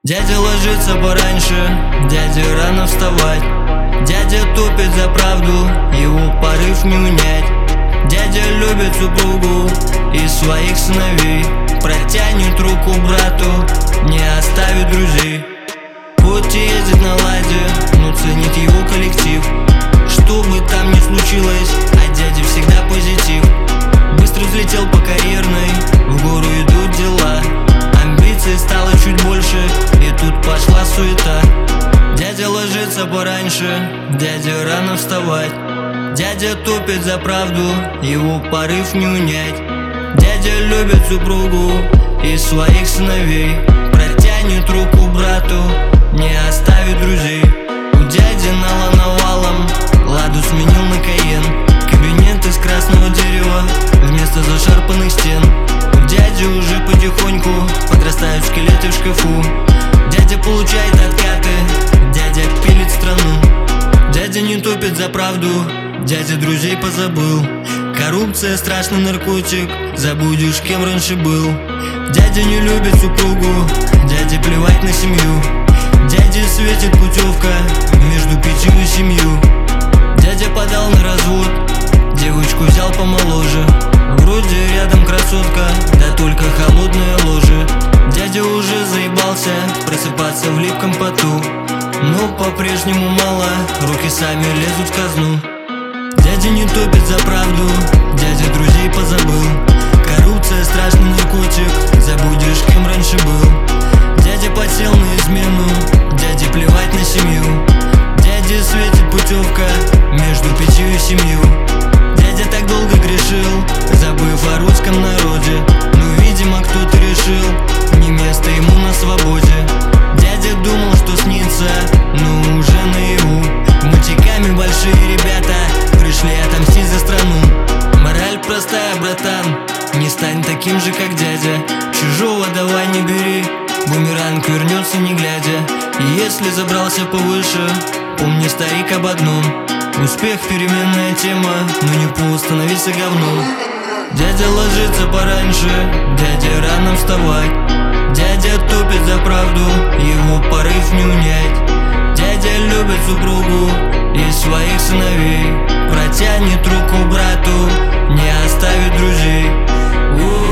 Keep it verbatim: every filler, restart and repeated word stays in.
Дядя ложится пораньше, дяде рано вставать. Дядя топит за правду, его порыв не унять. Дядя любит супругу и своих сыновей, протянет руку брату, не оставит друзей. Хоть и ездит на ладе, но ценит его коллектив. Что бы там ни случилось, а дядя всегда позитив. Быстро взлетел по карьерной, в гору идут дела. Амбиций стало чуть больше, и тут пошла суета. Дядя ложится пораньше, дядя рано вставать. Дядя топит за правду, его порыв не унять. Дядя любит супругу и своих сыновей, протянет руку брату, не оставит друзей. У дяди нала навалом, ладу сменил на Кайен. Кабинет из красного дерева вместо зашарпанных стен. У дяди уже потихоньку подрастают скелеты в шкафу. Дядя получает откаты, дядя пилит страну. Дядя не топит за правду, дядя друзей позабыл. Коррупция страшный наркотик, забудешь, кем раньше был. Дядя не любит супругу, дяде плевать на семью. Дяде светит путевка между пятью и семью. Дядя подал на развод, девочку взял помоложе. Вроде рядом красотка, да только холодное ложе. Дядя уже заебался просыпаться в липком поту, но по-прежнему мало, руки сами лезут в казну. Дядя не топит за правду, дядя друзей позабыл. Коррупция страшный наркотик, забудешь, кем раньше был. Дядя подсел на измену, дяде плевать на семью. Дяде светит путевка между пятью и семью. Дядя так долго грешил, забыв о русском народе, но, видимо, кто-то решил, не место ему на свободе. Дядя думал, что снится, но уже наяву. Матиками большие ребята пришли отомстить за страну. Мораль простая, братан, не стань таким же, как дядя. Чужого давай не бери, бумеранг вернется не глядя. И если забрался повыше, помни, старик, об одном: успех переменная тема, но не повод становиться говном. Дядя ложится пораньше, дядя рано вставать. Дядя топит за правду, его порыв не унять. Дядя любит супругу и своих сыновей, протянет руку брату, не оставит друзей.